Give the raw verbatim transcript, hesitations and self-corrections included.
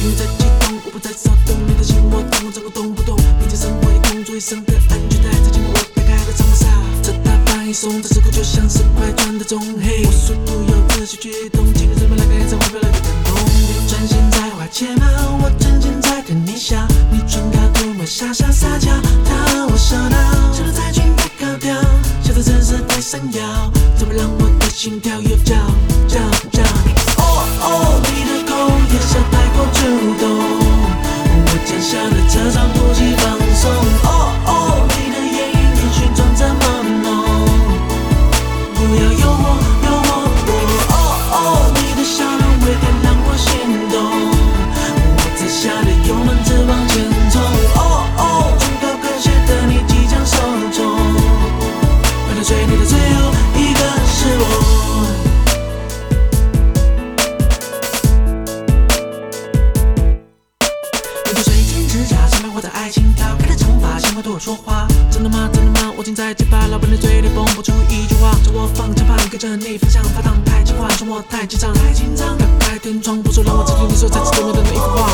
绪在激动，我不再骚动，你的心我懂，掌控动不动，并且生活一空，做一生的安全带，在寂寞我打开的长毛纱，这大放一松，这时候就像是快转的钟，嘿，我速度有秩序驱动，今日怎么来个在回标来的感动，你专心在花睫毛，我真心在跟你笑，你唇膏涂抹傻傻撒娇，讨我手脑，想要在裙摆高调，笑得真是太闪耀，怎么让我的心跳又跳跳跳？哦哦，你的口眼神太过主动，我降下了这张呼吸放松。哦哦，你的眼影烟熏妆这么浓，不要诱惑诱惑我。哦哦，你的笑容微甜让我心动，我在下了油门直往前冲。哦哦，从高跟鞋的你即将受宠，快点追你的最后一个是我。我的爱情条开的长发，想要对我说话，真的吗？真的吗？我近在结巴，老板的嘴里蹦不出一句话，叫我放长盘，跟着你分享发烫太轻缓，说我太紧张，太紧张，打开天窗，不说让我知道你说才知道你的那一幅画。